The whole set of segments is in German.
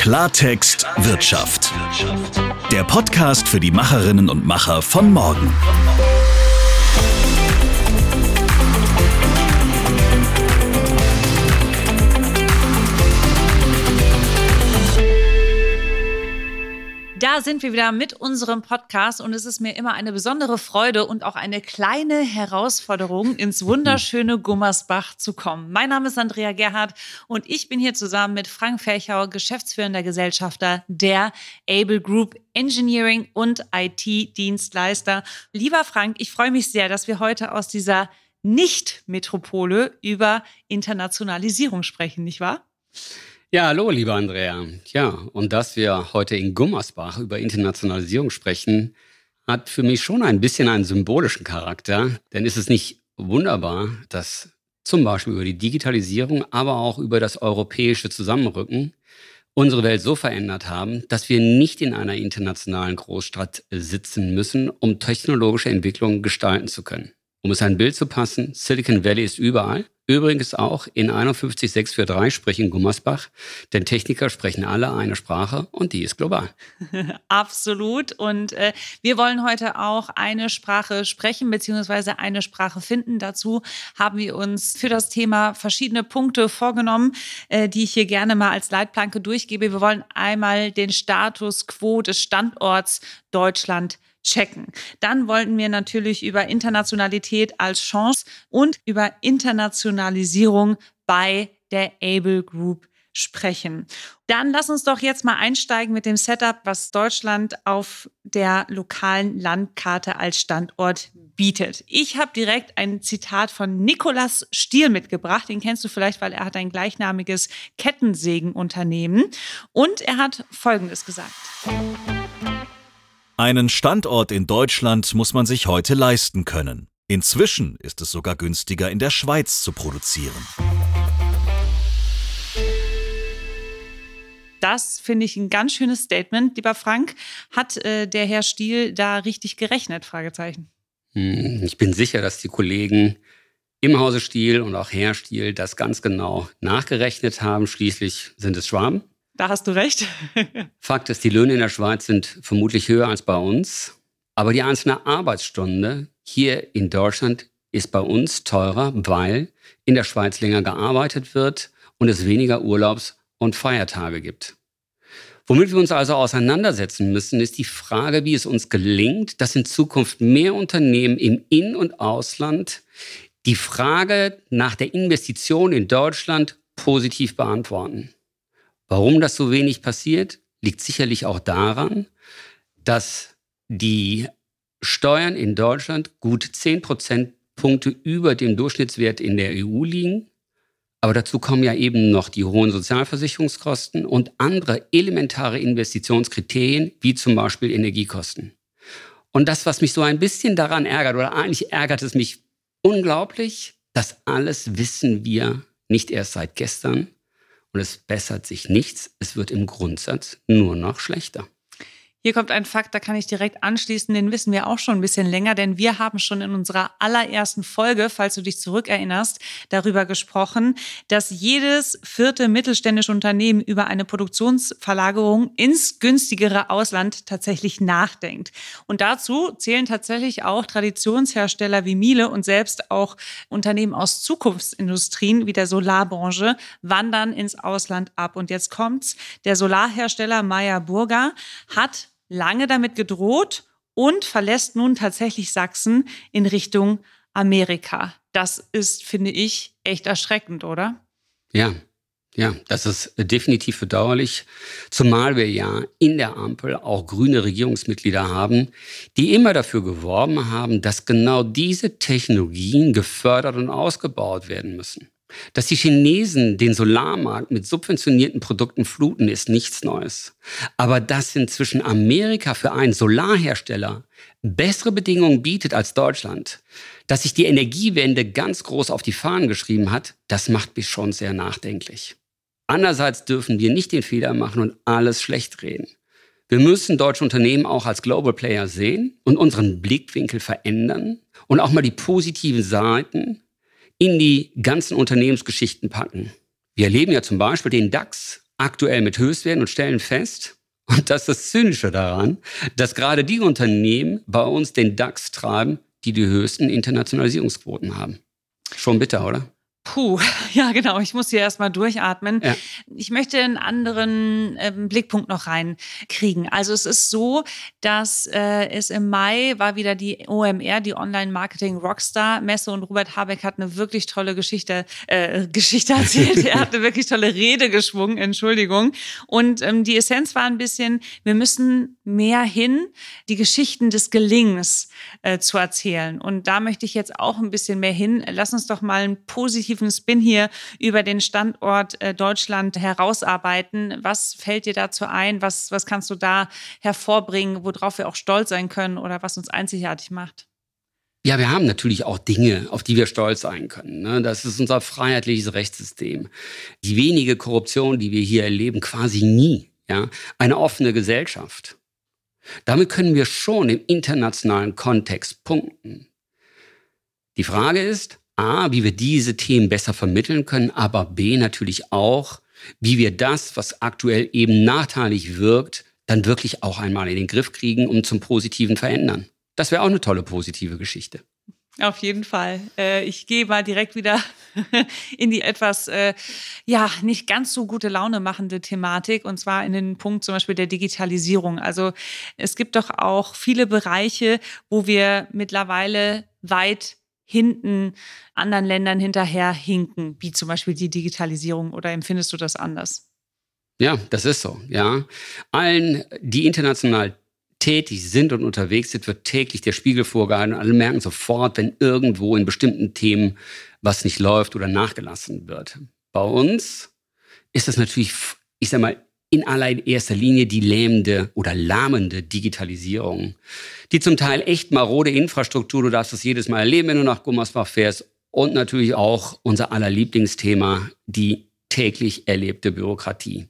Klartext Wirtschaft. Der Podcast für die Macherinnen und Macher von morgen. Da sind wir wieder mit unserem Podcast und es ist mir immer eine besondere Freude und auch eine kleine Herausforderung, ins wunderschöne Gummersbach zu kommen. Mein Name ist Andrea Gerhardt und ich bin hier zusammen mit Frank Ferchau, geschäftsführender Gesellschafter der Able Group Engineering und IT-Dienstleister. Lieber Frank, ich freue mich sehr, dass wir heute aus dieser Nicht-Metropole über Internationalisierung sprechen, nicht wahr? Ja, hallo, liebe Andrea. Ja, und dass wir heute in Gummersbach über Internationalisierung sprechen, hat für mich schon ein bisschen einen symbolischen Charakter. Denn ist es nicht wunderbar, dass zum Beispiel über die Digitalisierung, aber auch über das europäische Zusammenrücken unsere Welt so verändert haben, dass wir nicht in einer internationalen Großstadt sitzen müssen, um technologische Entwicklungen gestalten zu können. Um es ein Bild zu passen, Silicon Valley ist überall. Übrigens auch in 51643, sprich in Gummersbach, denn Techniker sprechen alle eine Sprache und die ist global. Absolut. Und wir wollen heute auch eine Sprache sprechen bzw. eine Sprache finden. Dazu haben wir uns für das Thema verschiedene Punkte vorgenommen, die ich hier gerne mal als Leitplanke durchgebe. Wir wollen einmal den Status quo des Standorts Deutschland checken. Dann wollten wir natürlich über Internationalität als Chance und über Internationalisierung bei der Able Group sprechen. Dann lass uns doch jetzt mal einsteigen mit dem Setup, was Deutschland auf der lokalen Landkarte als Standort bietet. Ich habe direkt ein Zitat von Nikolaus Stier mitgebracht. Den kennst du vielleicht, weil er hat ein gleichnamiges Kettensägenunternehmen. Und er hat Folgendes gesagt. Einen Standort in Deutschland muss man sich heute leisten können. Inzwischen ist es sogar günstiger, in der Schweiz zu produzieren. Das finde ich ein ganz schönes Statement. Lieber Frank, hat der Herr Stiel da richtig gerechnet? Fragezeichen. Ich bin sicher, dass die Kollegen im Hause Stiel und auch Herr Stiel das ganz genau nachgerechnet haben. Schließlich sind es Schwaben. Da hast du recht. Fakt ist, die Löhne in der Schweiz sind vermutlich höher als bei uns. Aber die einzelne Arbeitsstunde hier in Deutschland ist bei uns teurer, weil in der Schweiz länger gearbeitet wird und es weniger Urlaubs- und Feiertage gibt. Womit wir uns also auseinandersetzen müssen, ist die Frage, wie es uns gelingt, dass in Zukunft mehr Unternehmen im In- und Ausland die Frage nach der Investition in Deutschland positiv beantworten. Warum das so wenig passiert, liegt sicherlich auch daran, dass die Steuern in Deutschland gut 10 Prozentpunkte über dem Durchschnittswert in der EU liegen. Aber dazu kommen ja eben noch die hohen Sozialversicherungskosten und andere elementare Investitionskriterien, wie zum Beispiel Energiekosten. Und das, was mich so ein bisschen daran ärgert, oder eigentlich ärgert es mich unglaublich, das alles wissen wir nicht erst seit gestern. Und es bessert sich nichts, es wird im Grundsatz nur noch schlechter. Hier kommt ein Fakt, da kann ich direkt anschließen, den wissen wir auch schon ein bisschen länger, denn wir haben schon in unserer allerersten Folge, falls du dich zurückerinnerst, darüber gesprochen, dass jedes vierte mittelständische Unternehmen über eine Produktionsverlagerung ins günstigere Ausland tatsächlich nachdenkt. Und dazu zählen tatsächlich auch Traditionshersteller wie Miele und selbst auch Unternehmen aus Zukunftsindustrien wie der Solarbranche wandern ins Ausland ab. Und jetzt kommt's, der Solarhersteller Meyer Burger hat lange damit gedroht und verlässt nun tatsächlich Sachsen in Richtung Amerika. Das ist, finde ich, echt erschreckend, oder? Ja, das ist definitiv bedauerlich, zumal wir ja in der Ampel auch grüne Regierungsmitglieder haben, die immer dafür geworben haben, dass genau diese Technologien gefördert und ausgebaut werden müssen. Dass die Chinesen den Solarmarkt mit subventionierten Produkten fluten, ist nichts Neues. Aber dass inzwischen Amerika für einen Solarhersteller bessere Bedingungen bietet als Deutschland, dass sich die Energiewende ganz groß auf die Fahnen geschrieben hat, das macht mich schon sehr nachdenklich. Andererseits dürfen wir nicht den Fehler machen und alles schlecht reden. Wir müssen deutsche Unternehmen auch als Global Player sehen und unseren Blickwinkel verändern und auch mal die positiven Seiten in die ganzen Unternehmensgeschichten packen. Wir erleben ja zum Beispiel den DAX aktuell mit Höchstwerten und stellen fest, und das ist das Zynische daran, dass gerade die Unternehmen bei uns den DAX treiben, die die höchsten Internationalisierungsquoten haben. Schon bitter, oder? Puh, ja genau, ich muss hier erstmal durchatmen. Ja. Ich möchte einen anderen Blickpunkt noch reinkriegen. Also es ist so, dass es im Mai war wieder die OMR, die Online-Marketing-Rockstar-Messe, und Robert Habeck hat eine wirklich tolle Geschichte erzählt. Er hat eine wirklich tolle Rede geschwungen, Entschuldigung. Und die Essenz war ein bisschen, wir müssen mehr hin, die Geschichten des Gelingens zu erzählen. Und da möchte ich jetzt auch ein bisschen mehr hin. Lass uns doch mal einen positiven Spin hier über den Standort Deutschland herausarbeiten. Was fällt dir dazu ein? Was kannst du da hervorbringen, worauf wir auch stolz sein können oder was uns einzigartig macht? Ja, wir haben natürlich auch Dinge, auf die wir stolz sein können. Ne? Das ist unser freiheitliches Rechtssystem. Die wenige Korruption, die wir hier erleben, quasi nie. Ja? Eine offene Gesellschaft. Damit können wir schon im internationalen Kontext punkten. Die Frage ist, A, wie wir diese Themen besser vermitteln können, aber B, natürlich auch, wie wir das, was aktuell eben nachteilig wirkt, dann wirklich auch einmal in den Griff kriegen und zum Positiven verändern. Das wäre auch eine tolle positive Geschichte. Auf jeden Fall. Ich gehe mal direkt wieder in die etwas, nicht ganz so gute Laune machende Thematik, und zwar in den Punkt zum Beispiel der Digitalisierung. Also es gibt doch auch viele Bereiche, wo wir mittlerweile weit hinten anderen Ländern hinterher hinken, wie zum Beispiel die Digitalisierung, oder empfindest du das anders? Ja, das ist so, ja. Allen, die international tätig sind und unterwegs sind, wird täglich der Spiegel vorgehalten. Alle merken sofort, wenn irgendwo in bestimmten Themen was nicht läuft oder nachgelassen wird. Bei uns ist das natürlich, ich sag mal, in allererster Linie die lähmende oder lahmende Digitalisierung. Die zum Teil echt marode Infrastruktur, du darfst das jedes Mal erleben, wenn du nach Gummersbach fährst. Und natürlich auch unser aller Lieblingsthema, die täglich erlebte Bürokratie.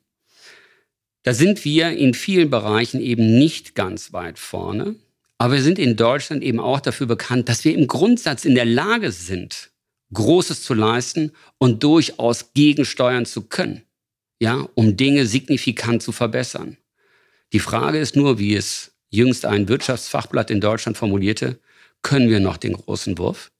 Da sind wir in vielen Bereichen eben nicht ganz weit vorne. Aber wir sind in Deutschland eben auch dafür bekannt, dass wir im Grundsatz in der Lage sind, Großes zu leisten und durchaus gegensteuern zu können. Ja, um Dinge signifikant zu verbessern. Die Frage ist nur, wie es jüngst ein Wirtschaftsfachblatt in Deutschland formulierte, können wir noch den großen Wurf?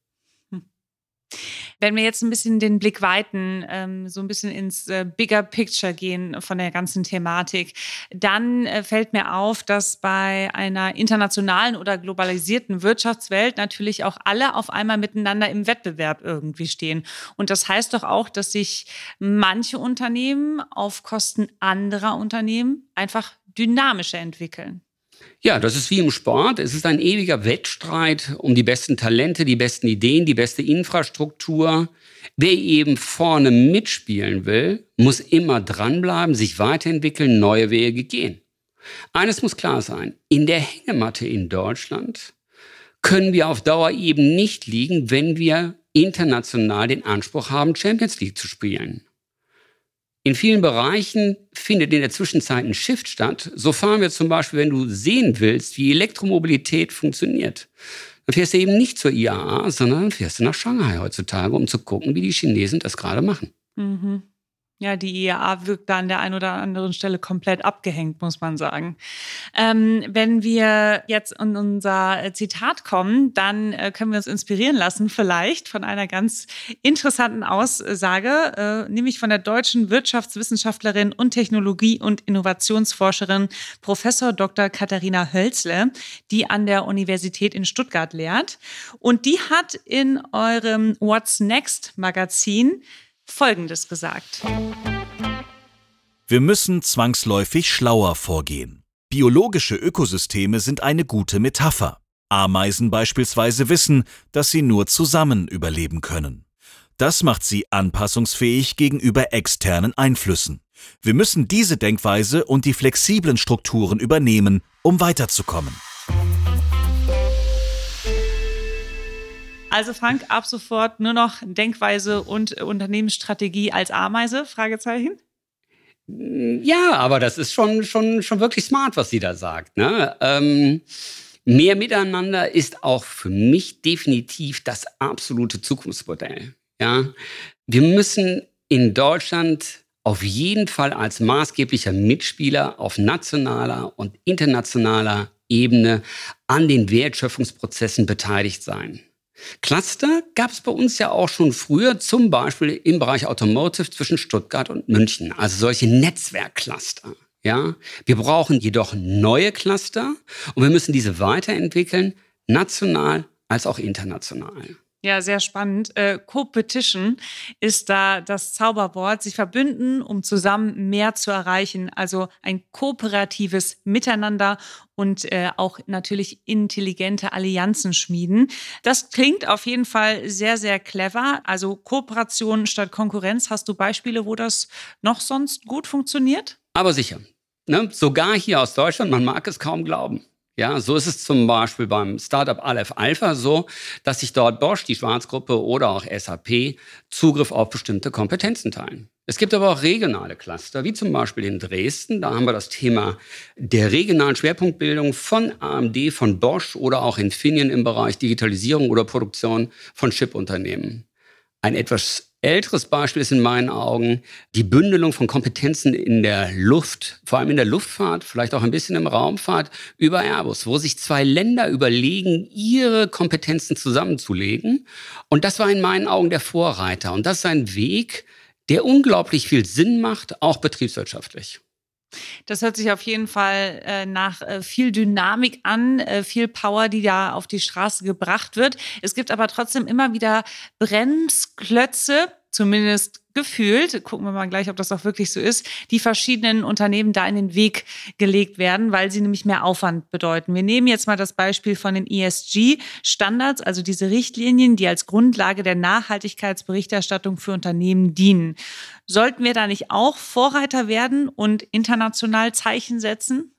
Wenn wir jetzt ein bisschen den Blick weiten, so ein bisschen ins Bigger Picture gehen von der ganzen Thematik, dann fällt mir auf, dass bei einer internationalen oder globalisierten Wirtschaftswelt natürlich auch alle auf einmal miteinander im Wettbewerb irgendwie stehen. Und das heißt doch auch, dass sich manche Unternehmen auf Kosten anderer Unternehmen einfach dynamischer entwickeln. Ja, das ist wie im Sport. Es ist ein ewiger Wettstreit um die besten Talente, die besten Ideen, die beste Infrastruktur. Wer eben vorne mitspielen will, muss immer dranbleiben, sich weiterentwickeln, neue Wege gehen. Eines muss klar sein, in der Hängematte in Deutschland können wir auf Dauer eben nicht liegen, wenn wir international den Anspruch haben, Champions League zu spielen. In vielen Bereichen findet in der Zwischenzeit ein Shift statt. So fahren wir zum Beispiel, wenn du sehen willst, wie Elektromobilität funktioniert. Dann fährst du eben nicht zur IAA, sondern fährst du nach Shanghai heutzutage, um zu gucken, wie die Chinesen das gerade machen. Mhm. Ja, die IAA wirkt da an der einen oder anderen Stelle komplett abgehängt, muss man sagen. Wenn wir jetzt in unser Zitat kommen, dann können wir uns inspirieren lassen, vielleicht von einer ganz interessanten Aussage, nämlich von der deutschen Wirtschaftswissenschaftlerin und Technologie- und Innovationsforscherin Professor Dr. Katharina Hölzle, die an der Universität in Stuttgart lehrt. Und die hat in eurem What's Next Magazin Folgendes gesagt. Wir müssen zwangsläufig schlauer vorgehen. Biologische Ökosysteme sind eine gute Metapher. Ameisen beispielsweise wissen, dass sie nur zusammen überleben können. Das macht sie anpassungsfähig gegenüber externen Einflüssen. Wir müssen diese Denkweise und die flexiblen Strukturen übernehmen, um weiterzukommen. Also Frank, ab sofort nur noch Denkweise und Unternehmensstrategie als Ameise? Fragezeichen. Ja, aber das ist schon wirklich smart, was sie da sagt. Ne? Mehr Miteinander ist auch für mich definitiv das absolute Zukunftsmodell. Ja? Wir müssen in Deutschland auf jeden Fall als maßgeblicher Mitspieler auf nationaler und internationaler Ebene an den Wertschöpfungsprozessen beteiligt sein. Cluster gab es bei uns ja auch schon früher, zum Beispiel im Bereich Automotive zwischen Stuttgart und München, also solche Netzwerkcluster. Ja? Wir brauchen jedoch neue Cluster und wir müssen diese weiterentwickeln, national als auch international. Ja, sehr spannend. Co-Petition ist da das Zauberwort. Sich verbünden, um zusammen mehr zu erreichen. Also ein kooperatives Miteinander und auch natürlich intelligente Allianzen schmieden. Das klingt auf jeden Fall sehr, sehr clever. Also Kooperation statt Konkurrenz. Hast du Beispiele, wo das noch sonst gut funktioniert? Aber sicher. Ne? Sogar hier aus Deutschland, man mag es kaum glauben. Ja, so ist es zum Beispiel beim Startup Aleph Alpha so, dass sich dort Bosch, die Schwarz-Gruppe oder auch SAP Zugriff auf bestimmte Kompetenzen teilen. Es gibt aber auch regionale Cluster, wie zum Beispiel in Dresden. Da haben wir das Thema der regionalen Schwerpunktbildung von AMD, von Bosch oder auch Infineon im Bereich Digitalisierung oder Produktion von Chip-Unternehmen. Ein etwas älteres Beispiel ist in meinen Augen die Bündelung von Kompetenzen in der Luft, vor allem in der Luftfahrt, vielleicht auch ein bisschen im Raumfahrt, über Airbus, wo sich 2 Länder überlegen, ihre Kompetenzen zusammenzulegen. Und das war in meinen Augen der Vorreiter. Und das ist ein Weg, der unglaublich viel Sinn macht, auch betriebswirtschaftlich. Das hört sich auf jeden Fall nach viel Dynamik an, viel Power, die da auf die Straße gebracht wird. Es gibt aber trotzdem immer wieder Bremsklötze, zumindest gefühlt, gucken wir mal gleich, ob das auch wirklich so ist, die verschiedenen Unternehmen da in den Weg gelegt werden, weil sie nämlich mehr Aufwand bedeuten. Wir nehmen jetzt mal das Beispiel von den ESG-Standards, also diese Richtlinien, die als Grundlage der Nachhaltigkeitsberichterstattung für Unternehmen dienen. Sollten wir da nicht auch Vorreiter werden und international Zeichen setzen?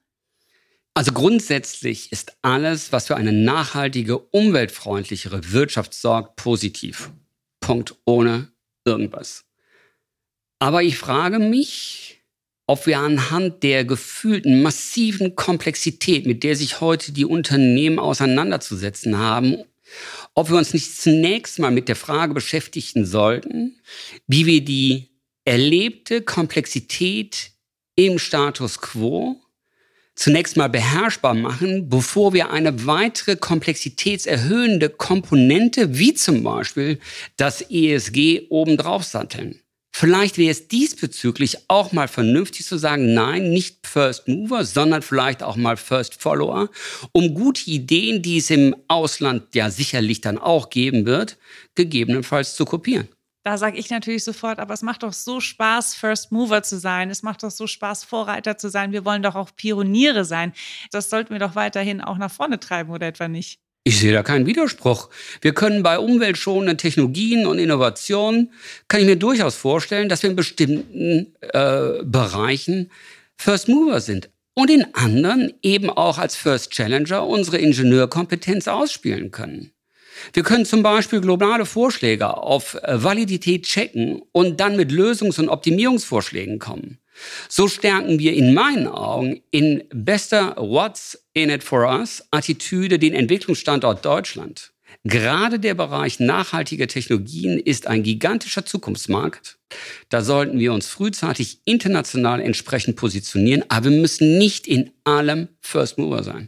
Also grundsätzlich ist alles, was für eine nachhaltige, umweltfreundlichere Wirtschaft sorgt, positiv. Punkt, ohne irgendwas. Aber ich frage mich, ob wir anhand der gefühlten massiven Komplexität, mit der sich heute die Unternehmen auseinanderzusetzen haben, ob wir uns nicht zunächst mal mit der Frage beschäftigen sollten, wie wir die erlebte Komplexität im Status quo zunächst mal beherrschbar machen, bevor wir eine weitere komplexitätserhöhende Komponente, wie zum Beispiel das ESG, obendrauf satteln. Vielleicht wäre es diesbezüglich auch mal vernünftig zu sagen, nein, nicht First Mover, sondern vielleicht auch mal First Follower, um gute Ideen, die es im Ausland ja sicherlich dann auch geben wird, gegebenenfalls zu kopieren. Da sage ich natürlich sofort, aber es macht doch so Spaß, First Mover zu sein. Es macht doch so Spaß, Vorreiter zu sein. Wir wollen doch auch Pioniere sein. Das sollten wir doch weiterhin auch nach vorne treiben, oder etwa nicht? Ich sehe da keinen Widerspruch. Wir können bei umweltschonenden Technologien und Innovationen, kann ich mir durchaus vorstellen, dass wir in bestimmten Bereichen First Mover sind. Und in anderen eben auch als First Challenger unsere Ingenieurkompetenz ausspielen können. Wir können zum Beispiel globale Vorschläge auf Validität checken und dann mit Lösungs- und Optimierungsvorschlägen kommen. So stärken wir in meinen Augen in bester What's in it for us Attitüde den Entwicklungsstandort Deutschland. Gerade der Bereich nachhaltiger Technologien ist ein gigantischer Zukunftsmarkt. Da sollten wir uns frühzeitig international entsprechend positionieren, aber wir müssen nicht in allem First Mover sein.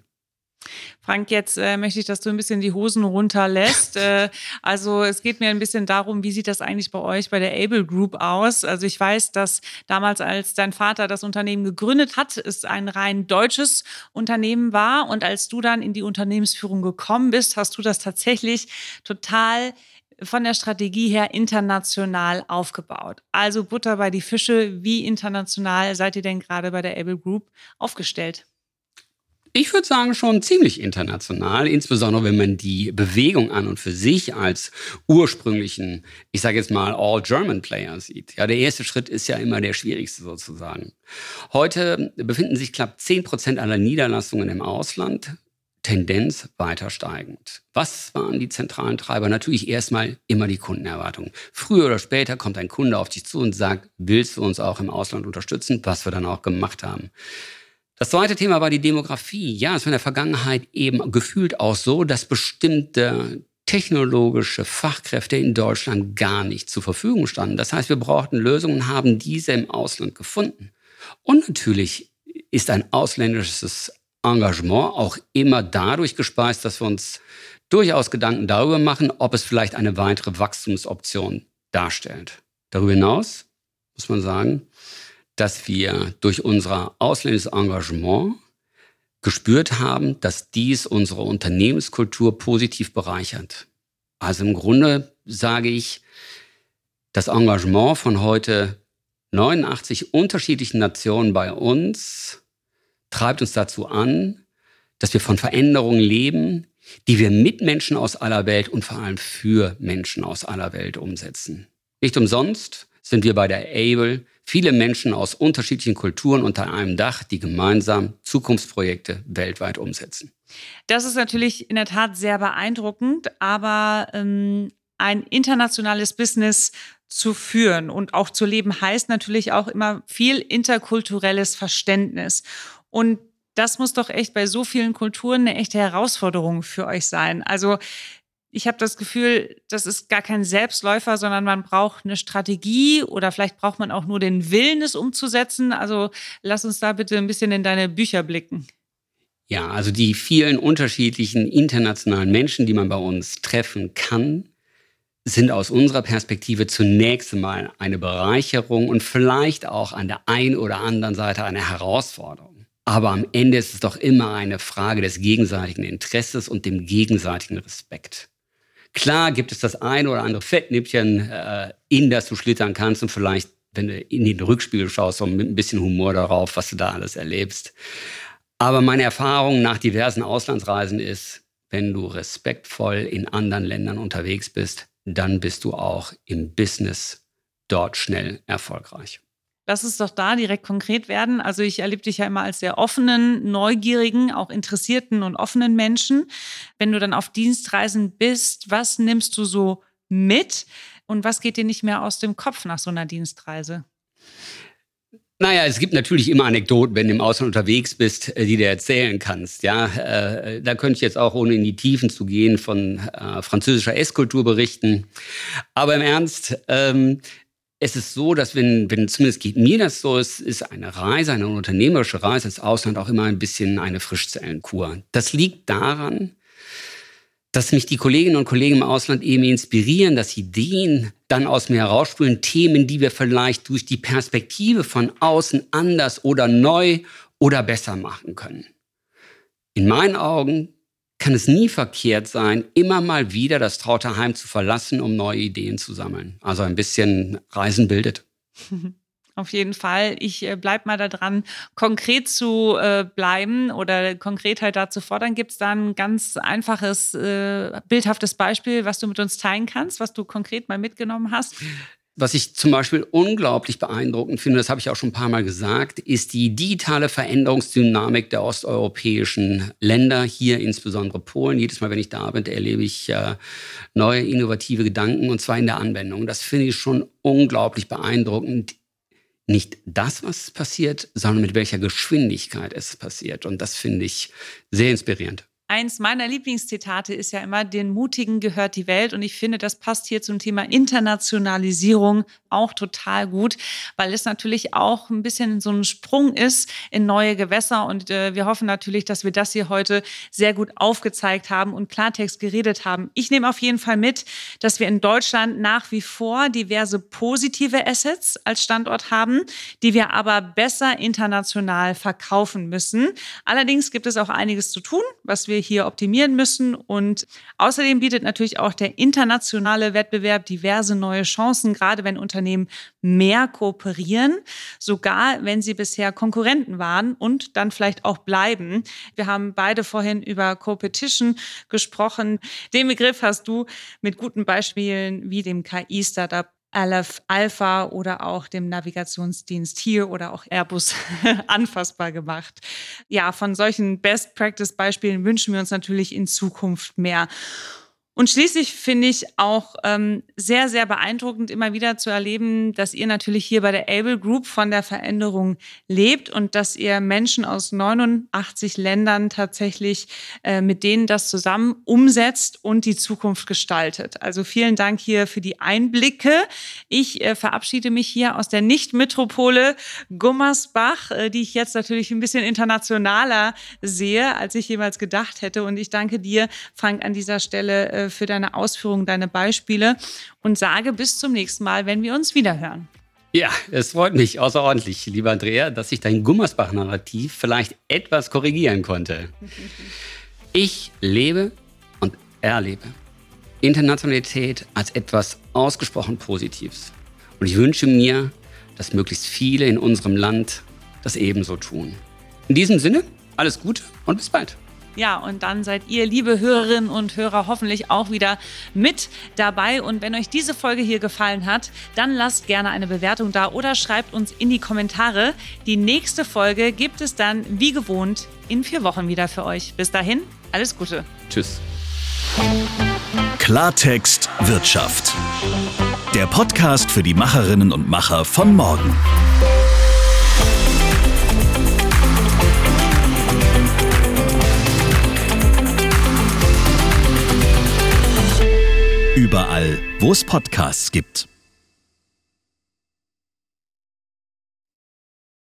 Frank, jetzt möchte ich, dass du ein bisschen die Hosen runterlässt. Also es geht mir ein bisschen darum, wie sieht das eigentlich bei euch bei der Able Group aus? Also ich weiß, dass damals, als dein Vater das Unternehmen gegründet hat, es ein rein deutsches Unternehmen war. Und als du dann in die Unternehmensführung gekommen bist, hast du das tatsächlich total von der Strategie her international aufgebaut. Also Butter bei die Fische. Wie international seid ihr denn gerade bei der Able Group aufgestellt? Ich würde sagen, schon ziemlich international, insbesondere wenn man die Bewegung an und für sich als ursprünglichen, ich sage jetzt mal, All-German-Player sieht. Ja, der erste Schritt ist ja immer der schwierigste sozusagen. Heute befinden sich knapp 10% aller Niederlassungen im Ausland, Tendenz weiter steigend. Was waren die zentralen Treiber? Natürlich erstmal immer die Kundenerwartung. Früher oder später kommt ein Kunde auf dich zu und sagt, willst du uns auch im Ausland unterstützen, was wir dann auch gemacht haben. Das zweite Thema war die Demografie. Ja, es war in der Vergangenheit eben gefühlt auch so, dass bestimmte technologische Fachkräfte in Deutschland gar nicht zur Verfügung standen. Das heißt, wir brauchten Lösungen und haben diese im Ausland gefunden. Und natürlich ist ein ausländisches Engagement auch immer dadurch gespeist, dass wir uns durchaus Gedanken darüber machen, ob es vielleicht eine weitere Wachstumsoption darstellt. Darüber hinaus muss man sagen, dass wir durch unser ausländisches Engagement gespürt haben, dass dies unsere Unternehmenskultur positiv bereichert. Also im Grunde sage ich, das Engagement von heute 89 unterschiedlichen Nationen bei uns treibt uns dazu an, dass wir von Veränderungen leben, die wir mit Menschen aus aller Welt und vor allem für Menschen aus aller Welt umsetzen. Nicht umsonst sind wir bei der ABLE viele Menschen aus unterschiedlichen Kulturen unter einem Dach, die gemeinsam Zukunftsprojekte weltweit umsetzen. Das ist natürlich in der Tat sehr beeindruckend, aber ein internationales Business zu führen und auch zu leben heißt natürlich auch immer viel interkulturelles Verständnis. Und das muss doch echt bei so vielen Kulturen eine echte Herausforderung für euch sein. Also ich habe das Gefühl, das ist gar kein Selbstläufer, sondern man braucht eine Strategie oder vielleicht braucht man auch nur den Willen, es umzusetzen. Also lass uns da bitte ein bisschen in deine Bücher blicken. Ja, also die vielen unterschiedlichen internationalen Menschen, die man bei uns treffen kann, sind aus unserer Perspektive zunächst einmal eine Bereicherung und vielleicht auch an der einen oder anderen Seite eine Herausforderung. Aber am Ende ist es doch immer eine Frage des gegenseitigen Interesses und dem gegenseitigen Respekt. Klar gibt es das ein oder andere Fettnäpfchen, in das du schlittern kannst und vielleicht, wenn du in den Rückspiegel schaust, so mit ein bisschen Humor darauf, was du da alles erlebst. Aber meine Erfahrung nach diversen Auslandsreisen ist, wenn du respektvoll in anderen Ländern unterwegs bist, dann bist du auch im Business dort schnell erfolgreich. Lass es doch da direkt konkret werden. Also ich erlebe dich ja immer als sehr offenen, neugierigen, auch interessierten und offenen Menschen. Wenn du dann auf Dienstreisen bist, was nimmst du so mit und was geht dir nicht mehr aus dem Kopf nach so einer Dienstreise? Naja, es gibt natürlich immer Anekdoten, wenn du im Ausland unterwegs bist, die du erzählen kannst. Ja, da könnte ich jetzt auch, ohne in die Tiefen zu gehen, von französischer Esskultur berichten. Aber im Ernst, es ist so, dass wenn zumindest geht mir das so, es ist eine Reise, eine unternehmerische Reise ins Ausland auch immer ein bisschen eine Frischzellenkur. Das liegt daran, dass mich die Kolleginnen und Kollegen im Ausland eben inspirieren, dass Ideen dann aus mir herausspülen, Themen, die wir vielleicht durch die Perspektive von außen anders oder neu oder besser machen können. In meinen Augen kann es nie verkehrt sein, immer mal wieder das traute Heim zu verlassen, um neue Ideen zu sammeln. Also ein bisschen Reisen bildet. Auf jeden Fall. Ich bleib mal da dran, konkret zu bleiben oder Konkretheit da zu fordern. Gibt es da ein ganz einfaches, bildhaftes Beispiel, was du mit uns teilen kannst, was du konkret mal mitgenommen hast? Was ich zum Beispiel unglaublich beeindruckend finde, das habe ich auch schon ein paar Mal gesagt, ist die digitale Veränderungsdynamik der osteuropäischen Länder, hier insbesondere Polen. Jedes Mal, wenn ich da bin, erlebe ich neue innovative Gedanken, und zwar in der Anwendung. Das finde ich schon unglaublich beeindruckend. Nicht das, was passiert, sondern mit welcher Geschwindigkeit es passiert. Und das finde ich sehr inspirierend. Eins meiner Lieblingszitate ist ja immer, den Mutigen gehört die Welt. Und ich finde, das passt hier zum Thema Internationalisierung auch total gut, weil es natürlich auch ein bisschen so ein Sprung ist in neue Gewässer. Und wir hoffen natürlich, dass wir das hier heute sehr gut aufgezeigt haben und Klartext geredet haben. Ich nehme auf jeden Fall mit, dass wir in Deutschland nach wie vor diverse positive Assets als Standort haben, die wir aber besser international verkaufen müssen. Allerdings gibt es auch einiges zu tun, was wir hier optimieren müssen. Und außerdem bietet natürlich auch der internationale Wettbewerb diverse neue Chancen, gerade wenn Unternehmen mehr kooperieren, sogar wenn sie bisher Konkurrenten waren und dann vielleicht auch bleiben. Wir haben beide vorhin über Competition gesprochen. Den Begriff hast du mit guten Beispielen wie dem KI-Startup Aleph Alpha oder auch dem Navigationsdienst hier oder auch Airbus anfassbar gemacht. Ja, von solchen Best-Practice-Beispielen wünschen wir uns natürlich in Zukunft mehr. Und schließlich finde ich auch sehr, sehr beeindruckend, immer wieder zu erleben, dass ihr natürlich hier bei der Able Group von der Veränderung lebt und dass ihr Menschen aus 89 Ländern tatsächlich mit denen das zusammen umsetzt und die Zukunft gestaltet. Also vielen Dank hier für die Einblicke. Ich verabschiede mich hier aus der Nicht-Metropole Gummersbach, die ich jetzt natürlich ein bisschen internationaler sehe, als ich jemals gedacht hätte. Und ich danke dir, Frank, an dieser Stelle für deine Ausführungen, deine Beispiele und sage bis zum nächsten Mal, wenn wir uns wiederhören. Ja, es freut mich außerordentlich, lieber Andrea, dass ich dein Gummersbach-Narrativ vielleicht etwas korrigieren konnte. Ich lebe und erlebe Internationalität als etwas ausgesprochen Positives. Und ich wünsche mir, dass möglichst viele in unserem Land das ebenso tun. In diesem Sinne, alles Gute und bis bald. Ja, und dann seid ihr, liebe Hörerinnen und Hörer, hoffentlich auch wieder mit dabei. Und wenn euch diese Folge hier gefallen hat, dann lasst gerne eine Bewertung da oder schreibt uns in die Kommentare. Die nächste Folge gibt es dann, wie gewohnt, in 4 Wochen wieder für euch. Bis dahin, alles Gute. Tschüss. Klartext Wirtschaft. Der Podcast für die Macherinnen und Macher von morgen. Überall, wo es Podcasts gibt.